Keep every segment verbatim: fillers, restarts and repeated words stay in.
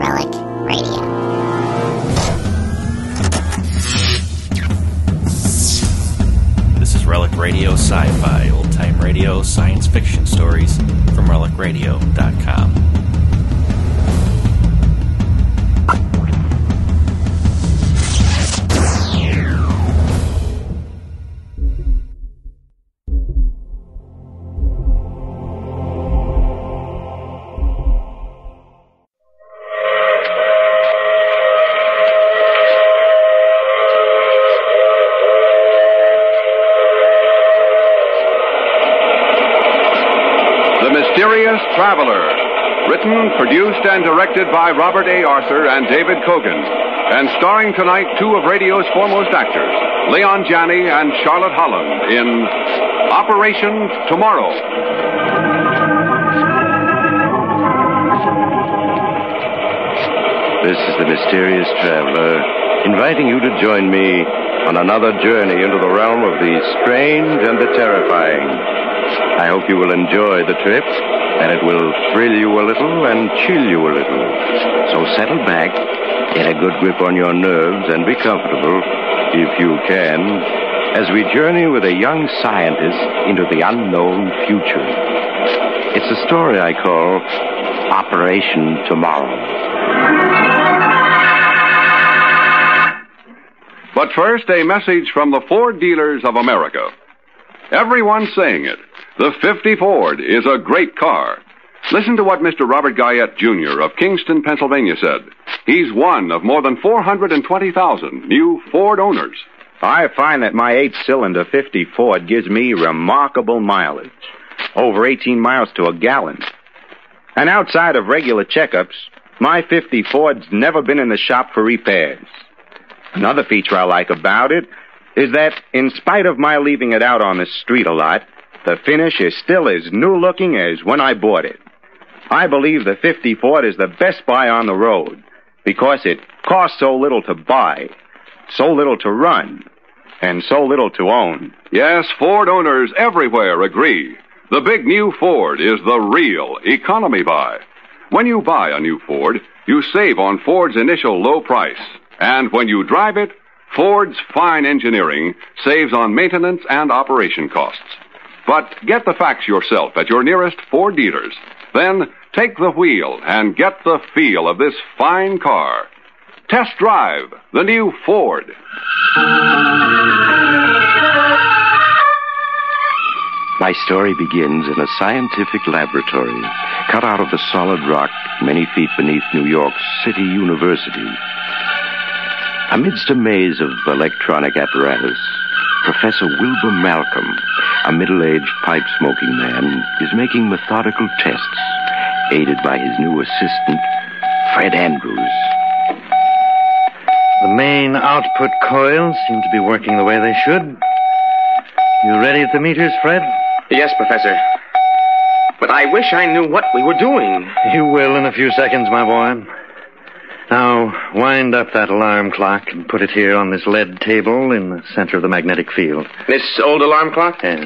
Relic Radio. This is Relic Radio Sci-Fi, old-time radio, science fiction stories from relic radio dot com. Mysterious Traveler, written, produced, and directed by Robert A. Arthur and David Kogan, and starring tonight two of radio's foremost actors, Leon Janney and Charlotte Holland, in Operation Tomorrow. This is the Mysterious Traveler, inviting you to join me on another journey into the realm of the strange and the terrifying. I hope you will enjoy the trip, and it will thrill you a little and chill you a little. So settle back, get a good grip on your nerves, and be comfortable, if you can, as we journey with a young scientist into the unknown future. It's a story I call Operation Tomorrow. But first, a message from the Ford dealers of America. Everyone's saying it. The fifty Ford is a great car. Listen to what Mister Robert Guyette, Junior of Kingston, Pennsylvania said. He's one of more than four hundred twenty thousand new Ford owners. I find that my eight-cylinder fifty Ford gives me remarkable mileage. Over eighteen miles to a gallon. And outside of regular checkups, my fifty Ford's never been in the shop for repairs. Another feature I like about it is that, in spite of my leaving it out on the street a lot, the finish is still as new-looking as when I bought it. I believe the fifty Ford is the best buy on the road because it costs so little to buy, so little to run, and so little to own. Yes, Ford owners everywhere agree. The big new Ford is the real economy buy. When you buy a new Ford, you save on Ford's initial low price. And when you drive it, Ford's fine engineering saves on maintenance and operation costs. But get the facts yourself at your nearest Ford dealers. Then take the wheel and get the feel of this fine car. Test drive the new Ford. My story begins in a scientific laboratory cut out of the solid rock many feet beneath New York City University. Amidst a maze of electronic apparatus, Professor Wilbur Malcolm, a middle-aged pipe-smoking man, is making methodical tests, aided by his new assistant, Fred Andrews. The main output coils seem to be working the way they should. You ready at the meters, Fred? Yes, Professor. But I wish I knew what we were doing. You will in a few seconds, my boy. Now, wind up that alarm clock and put it here on this lead table in the center of the magnetic field. This old alarm clock? Yes.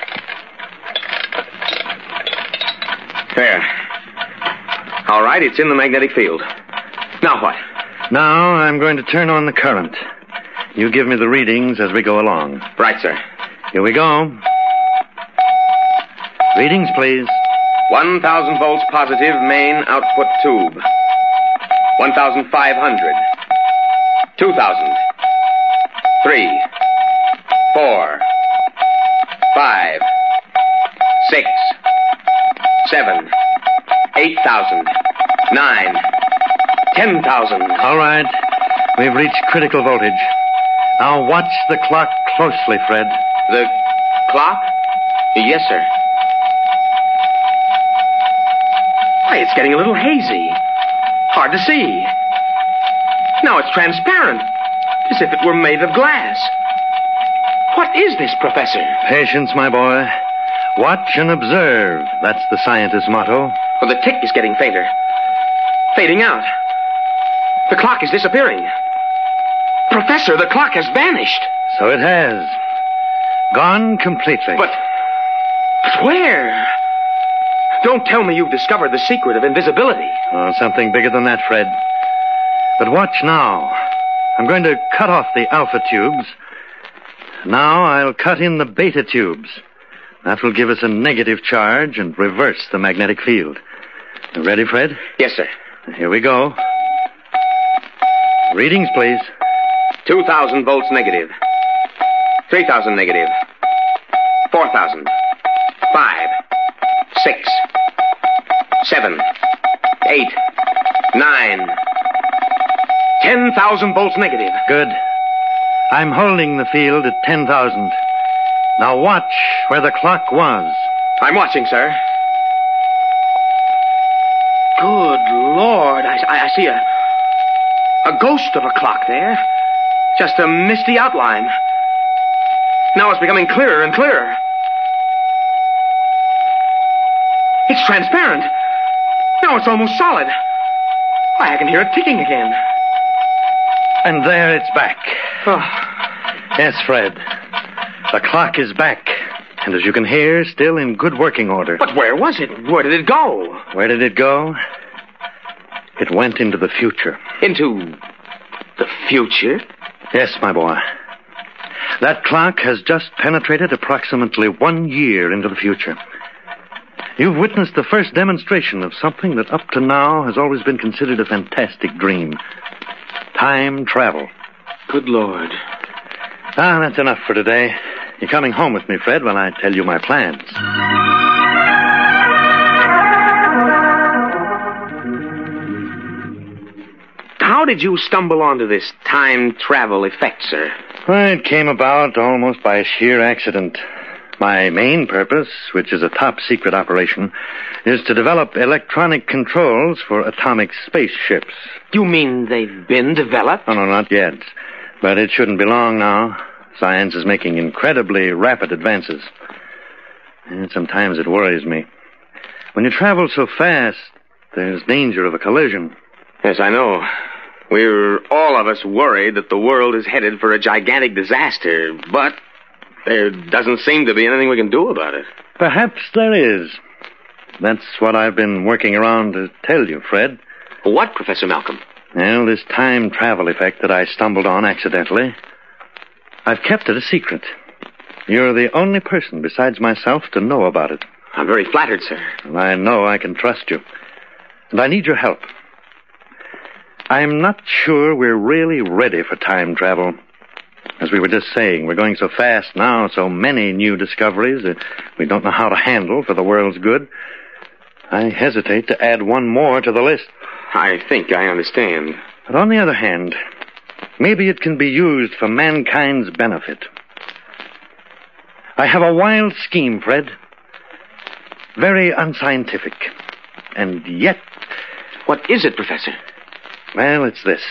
There. All right, it's in the magnetic field. Now what? Now I'm going to turn on the current. You give me the readings as we go along. Right, sir. Here we go. Readings, please. one thousand volts positive main output tube. one thousand five hundred. two thousand. three. four. five. six. seven. eight thousand. nine. ten thousand. All right. We've reached critical voltage. Now watch the clock closely, Fred. The clock? Yes, sir. Why, it's getting a little hazy. Hard to see. Now it's transparent, as if it were made of glass. What is this, Professor? Patience, my boy. Watch and observe. That's the scientist's motto. Well, the tick is getting fainter. Fading out. The clock is disappearing. Professor, the clock has vanished. So it has. Gone completely. But, but where? Don't tell me you've discovered the secret of invisibility. Oh, something bigger than that, Fred. But watch now. I'm going to cut off the alpha tubes. Now I'll cut in the beta tubes. That will give us a negative charge and reverse the magnetic field. You ready, Fred? Yes, sir. Here we go. Readings, please. two thousand volts negative. three thousand negative. four thousand. five. six. seven. eight. nine. ten thousand volts negative. Good. I'm holding the field at ten thousand. Now watch where the clock was. I'm watching, sir. Good Lord. I, I, I see a, a ghost of a clock there. Just a misty outline. Now it's becoming clearer and clearer. It's transparent. Now it's almost solid. Why, I can hear it ticking again. And there it's back. Oh. Yes, Fred. The clock is back. And as you can hear, still in good working order. But where was it? Where did it go? Where did it go? It went into the future. Into the future? Yes, my boy. That clock has just penetrated approximately one year into the future. You've witnessed the first demonstration of something that up to now has always been considered a fantastic dream. Time travel. Good Lord. Ah, that's enough for today. You're coming home with me, Fred, when I tell you my plans. How did you stumble onto this time travel effect, sir? Well, it came about almost by sheer accident. My main purpose, which is a top-secret operation, is to develop electronic controls for atomic spaceships. You mean they've been developed? Oh, no, not yet. But it shouldn't be long now. Science is making incredibly rapid advances. And sometimes it worries me. When you travel so fast, there's danger of a collision. Yes, I know. We're all of us worried that the world is headed for a gigantic disaster, but there doesn't seem to be anything we can do about it. Perhaps there is. That's what I've been working around to tell you, Fred. What, Professor Malcolm? Well, this time travel effect that I stumbled on accidentally, I've kept it a secret. You're the only person besides myself to know about it. I'm very flattered, sir. And I know I can trust you. And I need your help. I'm not sure we're really ready for time travel. As we were just saying, we're going so fast now, so many new discoveries that we don't know how to handle for the world's good. I hesitate to add one more to the list. I think I understand. But on the other hand, maybe it can be used for mankind's benefit. I have a wild scheme, Fred. Very unscientific. And yet... What is it, Professor? Well, it's this.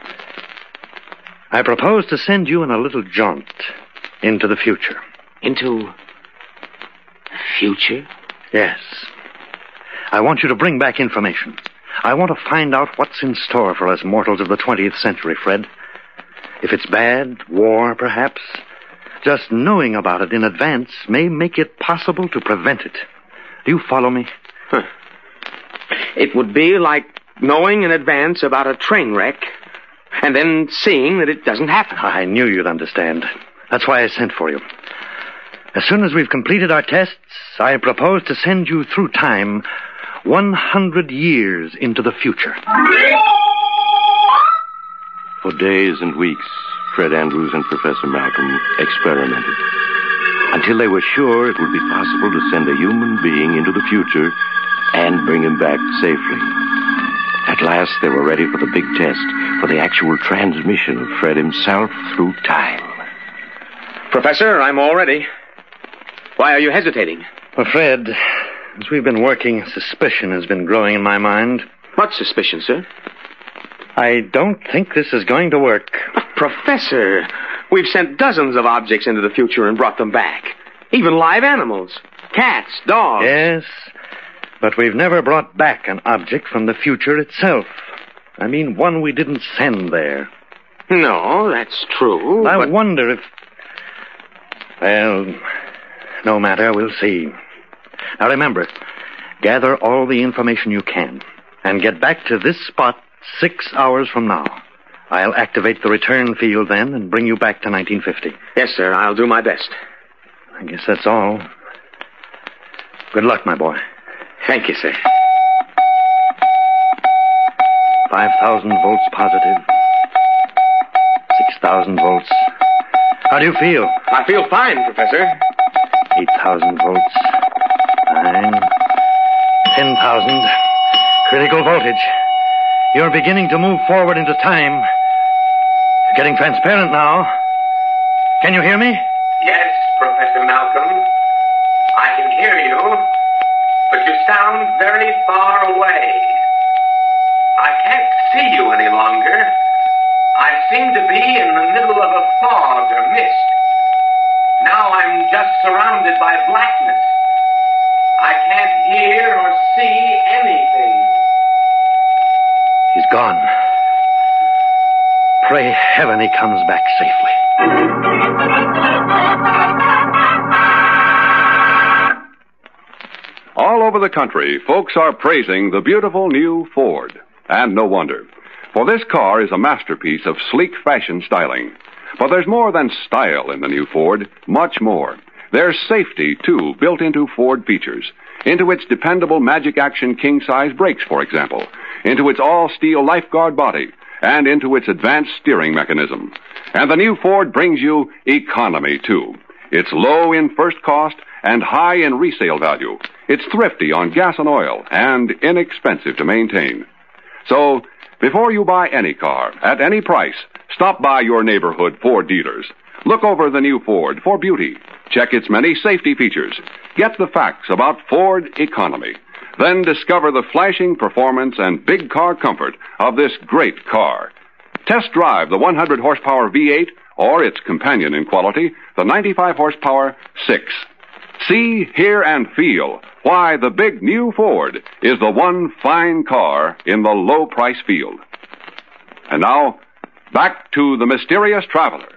I propose to send you on a little jaunt into the future. Into the future? Yes. I want you to bring back information. I want to find out what's in store for us mortals of the twentieth century, Fred. If it's bad, war, perhaps, just knowing about it in advance may make it possible to prevent it. Do you follow me? Huh. It would be like knowing in advance about a train wreck and then seeing that it doesn't happen. I knew you'd understand. That's why I sent for you. As soon as we've completed our tests, I propose to send you through time one hundred years into the future. For days and weeks, Fred Andrews and Professor Malcolm experimented until they were sure it would be possible to send a human being into the future and bring him back safely. At last, they were ready for the big test, for the actual transmission of Fred himself through time. Professor, I'm all ready. Why are you hesitating? Well, Fred, as we've been working, suspicion has been growing in my mind. What suspicion, sir? I don't think this is going to work. But, Professor, we've sent dozens of objects into the future and brought them back. Even live animals. Cats, dogs. Yes, but we've never brought back an object from the future itself. I mean, one we didn't send there. No, that's true. I but... wonder if... Well, no matter, we'll see. Now remember, gather all the information you can, and get back to this spot six hours from now. I'll activate the return field then and bring you back to nineteen fifty. Yes, sir. I'll do my best. I guess that's all. Good luck, my boy. Thank you, sir. five thousand volts positive. six thousand volts. How do you feel? I feel fine, Professor. eight thousand volts. nine. ten thousand. Critical voltage. You're beginning to move forward into time. You're getting transparent now. Can you hear me? Yes, Professor Malcolm. I can hear you, but you sound very far away. I can't see you any longer. I seem to be in the middle of a fog or mist. Now I'm just surrounded by blackness. I can't hear or see anything. He's gone. Pray heaven he comes back safely. All over the country, folks are praising the beautiful new Ford. And no wonder. For this car is a masterpiece of sleek fashion styling. But there's more than style in the new Ford, much more. There's safety, too, built into Ford features. Into its dependable Magic Action king-size brakes, for example. Into its all-steel lifeguard body. And into its advanced steering mechanism. And the new Ford brings you economy, too. It's low in first cost and high in resale value. It's thrifty on gas and oil and inexpensive to maintain. So, before you buy any car, at any price, stop by your neighborhood Ford dealers. Look over the new Ford for beauty. Check its many safety features. Get the facts about Ford economy. Then discover the flashing performance and big car comfort of this great car. Test drive the one hundred horsepower V eight or its companion in quality, the ninety-five horsepower six. See, hear, and feel why the big new Ford is the one fine car in the low price field. And now, back to the mysterious traveler.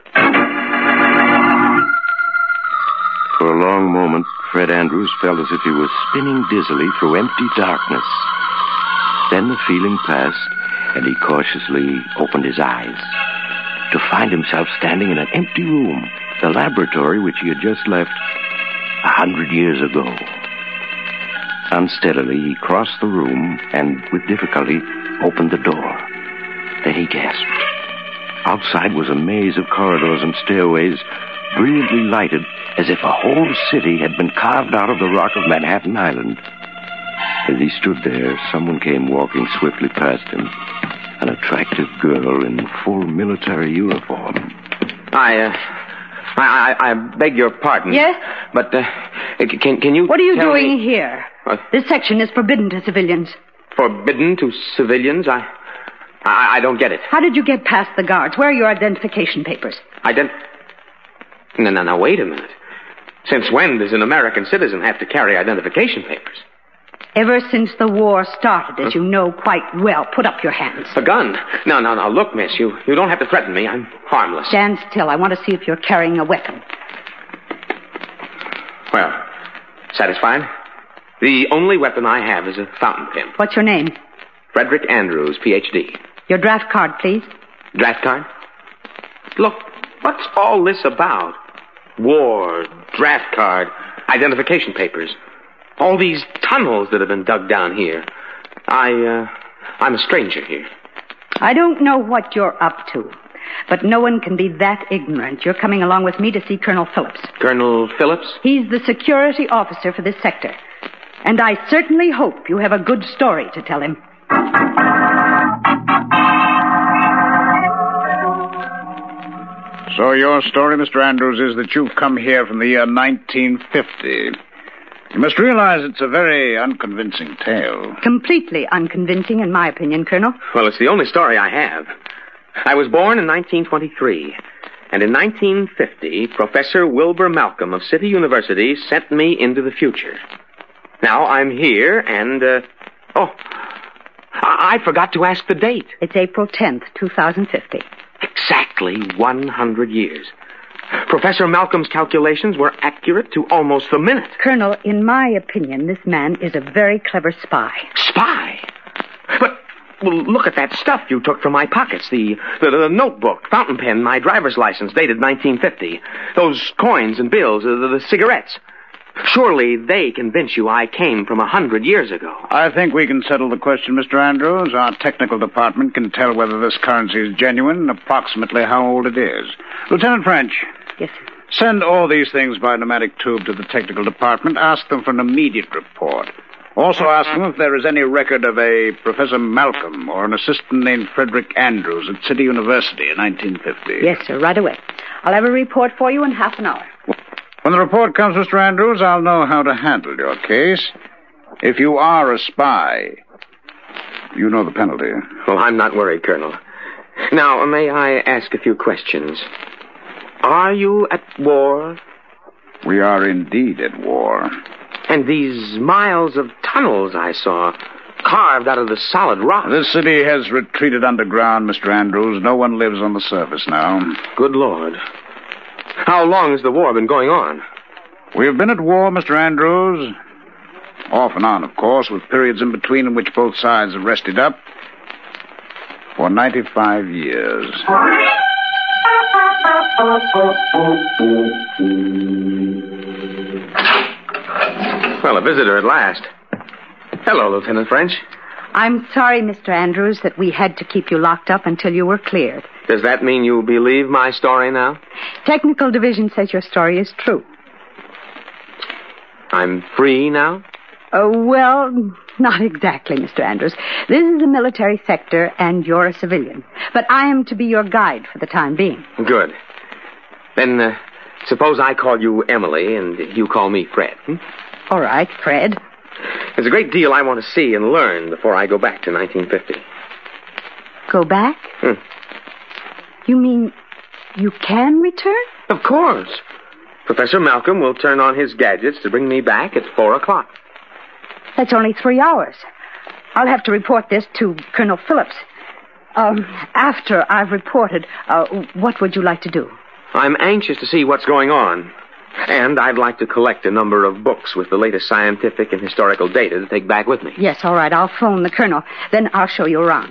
For a long moment, Fred Andrews felt as if he was spinning dizzily through empty darkness. Then the feeling passed, and he cautiously opened his eyes to find himself standing in an empty room, the laboratory which he had just left a hundred years ago. Unsteadily, he crossed the room and, with difficulty, opened the door. Then he gasped. Outside was a maze of corridors and stairways, brilliantly lighted, as if a whole city had been carved out of the rock of Manhattan Island. As he stood there, someone came walking swiftly past him. An attractive girl in full military uniform. I, uh, I, I, I beg your pardon. Yes? But, uh, can, can you What are you tell doing me... here? What? This section is forbidden to civilians. Forbidden to civilians? I, I, I don't get it. How did you get past the guards? Where are your identification papers? Ident... No, no, no, wait a minute. Since when does an American citizen have to carry identification papers? Ever since the war started, as you know quite well. Put up your hands. A gun? No, no, no. Look, miss, you, you don't have to threaten me. I'm harmless. Stand still. I want to see if you're carrying a weapon. Well, satisfied? The only weapon I have is a fountain pen. What's your name? Frederick Andrews, P H D. Your draft card, please. Draft card? Look, what's all this about? War, draft card, identification papers. All these tunnels that have been dug down here. I, uh, I'm a stranger here. I don't know what you're up to, but no one can be that ignorant. You're coming along with me to see Colonel Phillips. Colonel Phillips? He's the security officer for this sector. And I certainly hope you have a good story to tell him. So your story, Mister Andrews, is that you've come here from the year nineteen fifty. You must realize it's a very unconvincing tale. Completely unconvincing, in my opinion, Colonel. Well, it's the only story I have. I was born in nineteen twenty-three. And in nineteen fifty, Professor Wilbur Malcolm of City University sent me into the future. Now I'm here and, uh... Oh, I, I forgot to ask the date. It's April tenth, twenty fifty. Exactly one hundred years. Professor Malcolm's calculations were accurate to almost the minute. Colonel, in my opinion, this man is a very clever spy. Spy? But, well, look at that stuff you took from my pockets. The, the, the notebook, fountain pen, my driver's license, dated nineteen fifty. Those coins and bills, uh, the, the cigarettes. Surely they convince you I came from a hundred years ago. I think we can settle the question, Mister Andrews. Our technical department can tell whether this currency is genuine and approximately how old it is. Lieutenant French. Yes, sir. Send all these things by pneumatic tube to the technical department. Ask them for an immediate report. Also ask them if there is any record of a Professor Malcolm or an assistant named Frederick Andrews at City University in nineteen fifty. Yes, sir, right away. I'll have a report for you in half an hour. When the report comes, Mister Andrews, I'll know how to handle your case. If you are a spy, you know the penalty. Well, I'm not worried, Colonel. Now, may I ask a few questions? Are you at war? We are indeed at war. And these miles of tunnels I saw, carved out of the solid rock. This city has retreated underground, Mister Andrews. No one lives on the surface now. Good Lord. How long has the war been going on? We have been at war, Mister Andrews. Off and on, of course, with periods in between in which both sides have rested up. For ninety-five years. Well, a visitor at last. Hello, Lieutenant French. I'm sorry, Mister Andrews, that we had to keep you locked up until you were cleared. Does that mean you believe my story now? Technical Division says your story is true. I'm free now? Oh, well, not exactly, Mister Andrews. This is a military sector, and you're a civilian. But I am to be your guide for the time being. Good. Then, uh, suppose I call you Emily, and you call me Fred. Hmm? All right, Fred. There's a great deal I want to see and learn before I go back to nineteen fifty. Go back? Hmm. You mean you can return? Of course. Professor Malcolm will turn on his gadgets to bring me back at four o'clock. That's only three hours. I'll have to report this to Colonel Phillips. Um, after I've reported, uh, what would you like to do? I'm anxious to see what's going on. And I'd like to collect a number of books with the latest scientific and historical data to take back with me. Yes, all right. I'll phone the colonel. Then I'll show you around.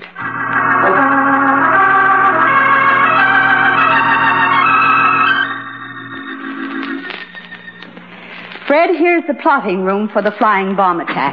Fred, here's the plotting room for the flying bomb attack.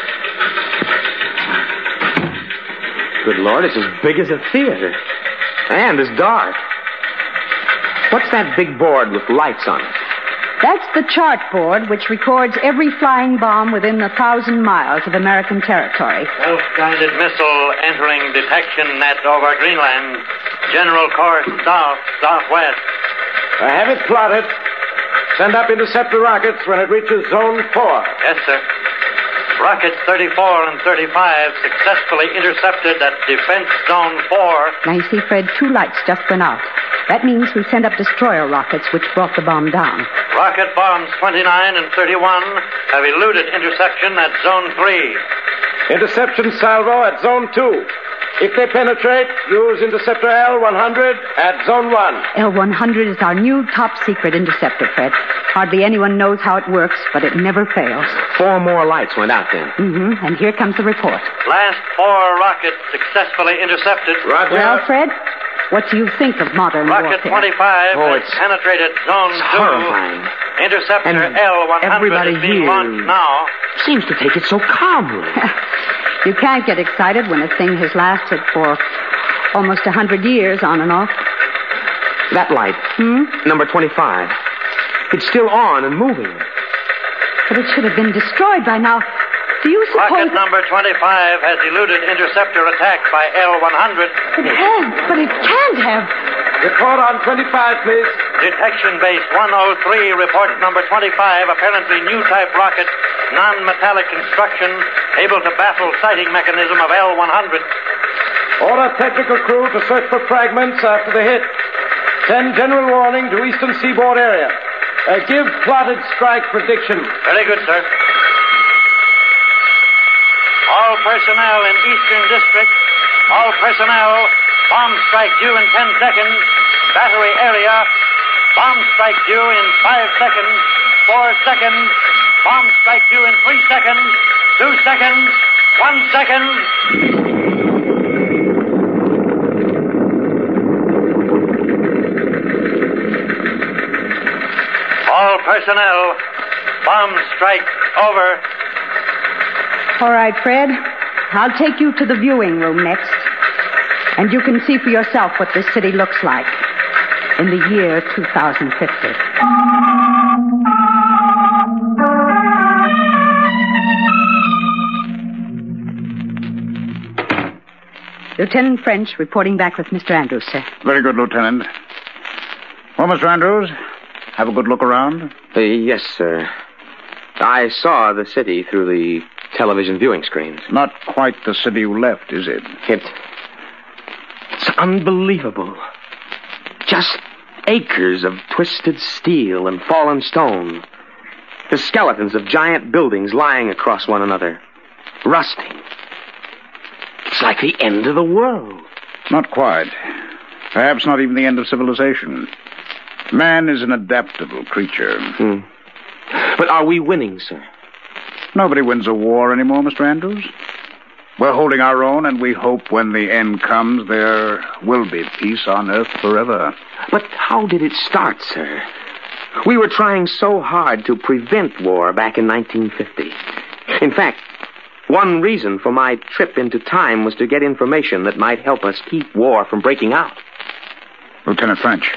Good Lord, it's as big as a theater. And as dark. What's that big board with lights on it? That's the chart board which records every flying bomb within a thousand miles of American territory. Self-guided missile entering detection net over Greenland. General course south, southwest. I have it plotted. Send up interceptor rockets when it reaches zone four. Yes, sir. Rockets thirty-four and thirty-five successfully intercepted at defense zone four. Now you see, Fred, two lights just went out. That means we sent up destroyer rockets, which brought the bomb down. Rocket bombs twenty-nine and thirty-one have eluded interception at zone three. Interception salvo at zone two. If they penetrate, use interceptor L one hundred at zone one. L one hundred is our new top-secret interceptor, Fred. Hardly anyone knows how it works, but it never fails. Four more lights went out then. Mm-hmm, and here comes the report. Last four rockets successfully intercepted. Roger. Well, Fred, what do you think of modern Rocket warfare? twenty-five Oh, has it's- penetrated zone It's two. horrifying. Interceptor And L one hundred everybody is being here launched now. seems to take it so calmly. You can't get excited when a thing has lasted for almost a hundred years on and off. That light, Hmm? number twenty-five, it's still on and moving. But it should have been destroyed by now. Do you suppose... Rocket number twenty-five has eluded interceptor attack by L one hundred. It has, but it can't have. Report on twenty-five, please. Detection base one oh three, report number twenty-five, apparently new type rocket, non-metallic construction, able to baffle sighting mechanism of L one hundred. Order technical crew to search for fragments after the hit. Send general warning to eastern seaboard area. Uh, give plotted strike prediction. Very good, sir. All personnel in Eastern District, all personnel, bomb strike due in ten seconds, battery area, Bomb strike due in five seconds, four seconds. Bomb strike due in three seconds, two seconds, one second. All personnel, bomb strike over. All right, Fred. I'll take you to the viewing room next. And you can see for yourself what this city looks like in the year two thousand fifty. Lieutenant French reporting back with Mister Andrews, sir. Very good, Lieutenant. Well, Mister Andrews, have a good look around? Uh, yes, sir. I saw the city through the television viewing screens. Not quite the city you left, is it? It... It's unbelievable. Just acres of twisted steel and fallen stone. The skeletons of giant buildings lying across one another. Rusting. It's like the end of the world. Not quite. Perhaps not even the end of civilization. Man is an adaptable creature. Hmm. But are we winning, sir? Nobody wins a war anymore, Mister Andrews. We're holding our own, and we hope when the end comes, there will be peace on Earth forever. But how did it start, sir? We were trying so hard to prevent war back in nineteen fifty. In fact, one reason for my trip into time was to get information that might help us keep war from breaking out. Lieutenant French,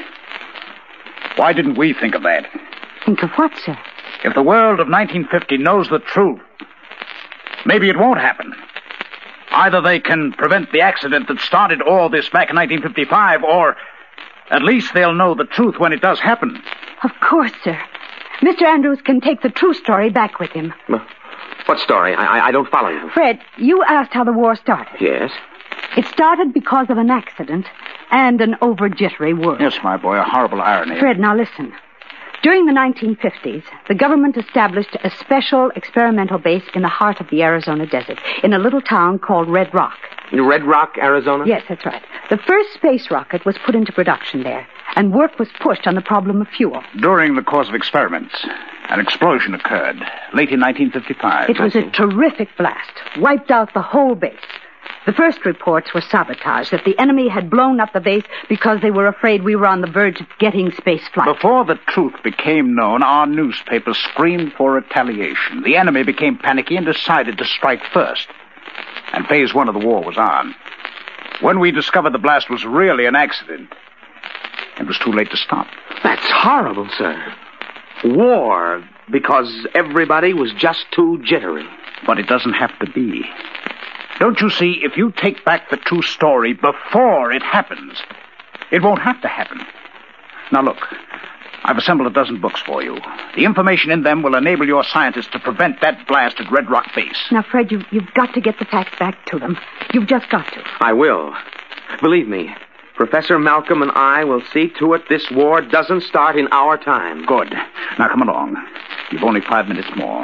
why didn't we think of that? Think of what, sir? If the world of nineteen fifty knows the truth, maybe it won't happen. Either they can prevent the accident that started all this back in nineteen fifty-five, or at least they'll know the truth when it does happen. Of course, sir. Mister Andrews can take the true story back with him. What story? I, I don't follow you. Fred, you asked how the war started. Yes. It started because of an accident and an over-jittery world. Yes, my boy, a horrible irony. Fred, now listen. During the nineteen fifties, the government established a special experimental base in the heart of the Arizona desert, in a little town called Red Rock. Red Rock, Arizona? Yes, that's right. The first space rocket was put into production there, and work was pushed on the problem of fuel. During the course of experiments, an explosion occurred, late in nineteen fifty-five. It was a terrific blast, wiped out the whole base. The first reports were sabotage, that the enemy had blown up the base because they were afraid we were on the verge of getting space flight. Before the truth became known, our newspapers screamed for retaliation. The enemy became panicky and decided to strike first. And phase one of the war was on. When we discovered the blast was really an accident, it was too late to stop. That's horrible, sir. War because everybody was just too jittery. But it doesn't have to be. Don't you see, if you take back the true story before it happens, it won't have to happen. Now look, I've assembled a dozen books for you. The information in them will enable your scientists to prevent that blast at Red Rock Base. Now, Fred, you, you've got to get the facts back to them. You've just got to. I will. Believe me, Professor Malcolm and I will see to it this war doesn't start in our time. Good. Now come along. You've only five minutes more.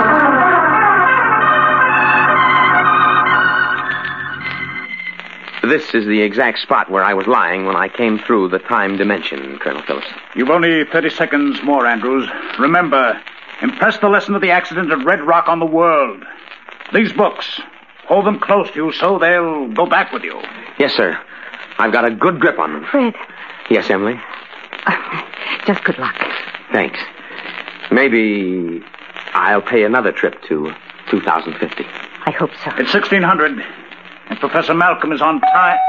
This is the exact spot where I was lying when I came through the time dimension, Colonel Phillips. You've only thirty seconds more, Andrews. Remember, impress the lesson of the accident at Red Rock on the world. These books, hold them close to you so they'll go back with you. Yes, sir. I've got a good grip on them. Fred. Yes, Emily? Uh, just good luck. Thanks. Maybe I'll pay another trip to two thousand fifty. I hope so. It's sixteen hundred. And Professor Malcolm is on time.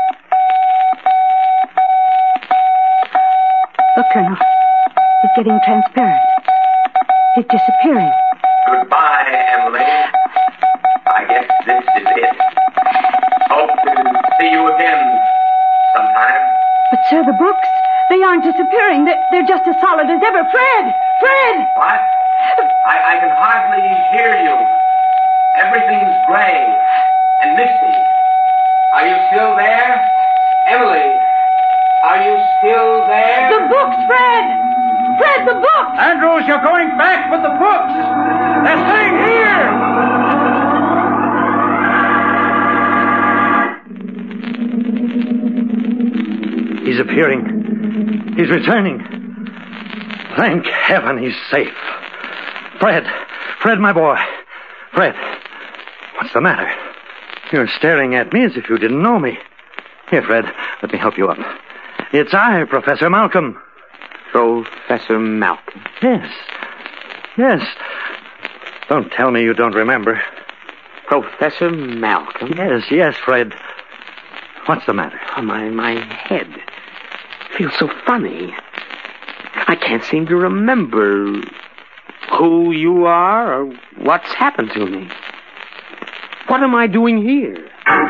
Look, Colonel. It's getting transparent. It's disappearing. Goodbye, Emily. I guess this is it. Hope to see you again sometime. But, sir, the books, they aren't disappearing. They're, they're just as solid as ever. Fred! Fred! What? I, I can hardly hear you. Everything's gray and misty. Are you still there? Emily, are you still there? The books, Fred! Fred, the books! Andrews, you're going back with the books! They're staying here! He's appearing. He's returning. Thank heaven he's safe. Fred. Fred, my boy. Fred. What's the matter? You're staring at me as if you didn't know me. Here, Fred, let me help you up. It's I, Professor Malcolm. Professor Malcolm? Yes. Yes. Don't tell me you don't remember. Professor Malcolm? Yes, yes, Fred. What's the matter? Oh, my, my head feels so funny. I can't seem to remember who you are or what's happened to me. What am I doing here?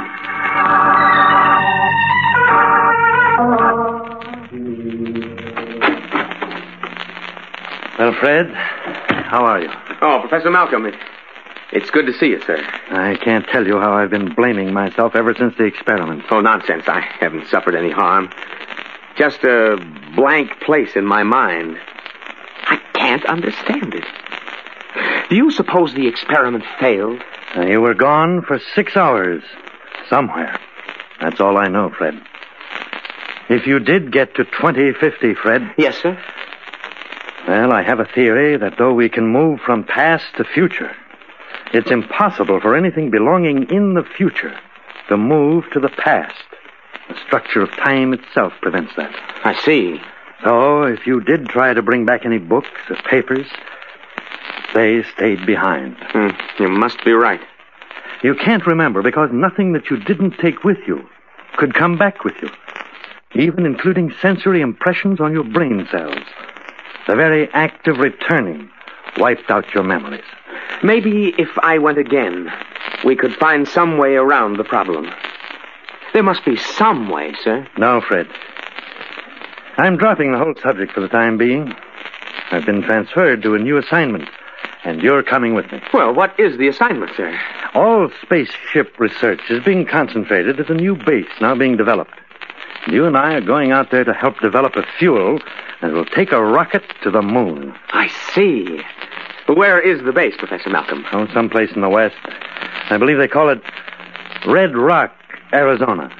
Well, Fred, how are you? Oh, Professor Malcolm, it, it's good to see you, sir. I can't tell you how I've been blaming myself ever since the experiment. Oh, nonsense. I haven't suffered any harm. Just a blank place in my mind. I can't understand it. Do you suppose the experiment failed? Uh, you were gone for six hours. Somewhere. That's all I know, Fred. If you did get to twenty fifty, Fred... Yes, sir? Well, I have a theory that though we can move from past to future, it's impossible for anything belonging in the future to move to the past. The structure of time itself prevents that. I see. So, if you did try to bring back any books or papers, they stayed behind. Hmm, you must be right. You can't remember because nothing that you didn't take with you could come back with you, even including sensory impressions on your brain cells. The very act of returning wiped out your memories. Maybe if I went again, we could find some way around the problem. There must be some way, sir. No, Fred. I'm dropping the whole subject for the time being. I've been transferred to a new assignment, and you're coming with me. Well, what is the assignment, sir? All spaceship research is being concentrated at a new base now being developed. You and I are going out there to help develop a fuel that will take a rocket to the moon. I see. Where is the base, Professor Malcolm? Oh, someplace in the west. I believe they call it Red Rock, Arizona.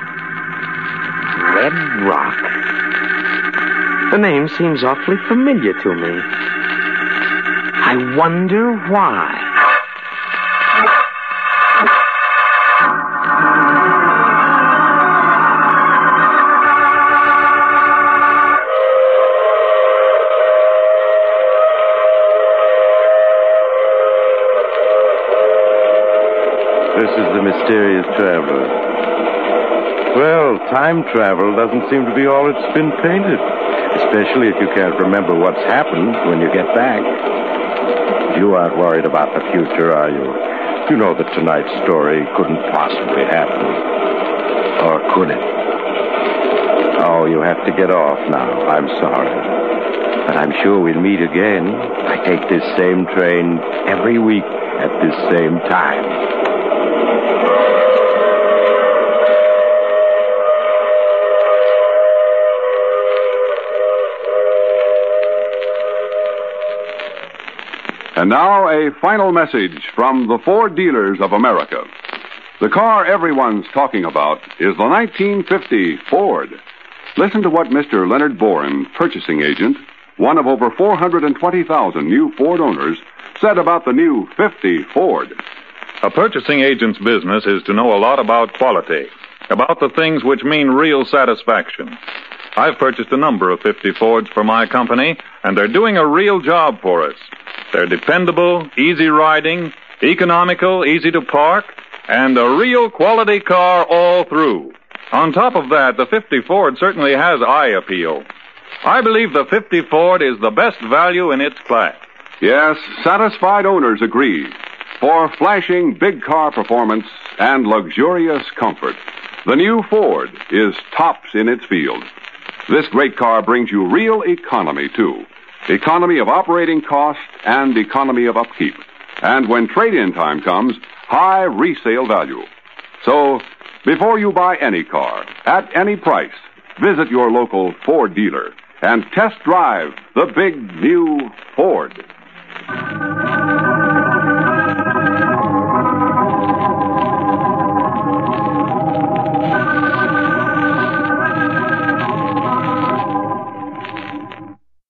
Red Rock? The name seems awfully familiar to me. I wonder why. This is the mysterious traveler. Well, time travel doesn't seem to be all it's been painted. Especially if you can't remember what's happened when you get back. You aren't worried about the future, are you? You know that tonight's story couldn't possibly happen. Or could it? Oh, you have to get off now. I'm sorry. But I'm sure we'll meet again. I take this same train every week at this same time. And now a final message from the Ford dealers of America. The car everyone's talking about is the nineteen fifty Ford. Listen to what Mister Leonard Boren, purchasing agent, one of over four hundred twenty thousand new Ford owners, said about the new fifty Ford. A purchasing agent's business is to know a lot about quality, about the things which mean real satisfaction. I've purchased a number of fifty Fords for my company, and they're doing a real job for us. They're dependable, easy riding, economical, easy to park, and a real quality car all through. On top of that, the fifty Ford certainly has eye appeal. I believe the fifty Ford is the best value in its class. Yes, satisfied owners agree. For flashing big car performance and luxurious comfort, the new Ford is tops in its field. This great car brings you real economy, too. Economy of operating cost and economy of upkeep. And when trade-in time comes, high resale value. So, before you buy any car, at any price, visit your local Ford dealer and test drive the big new Ford.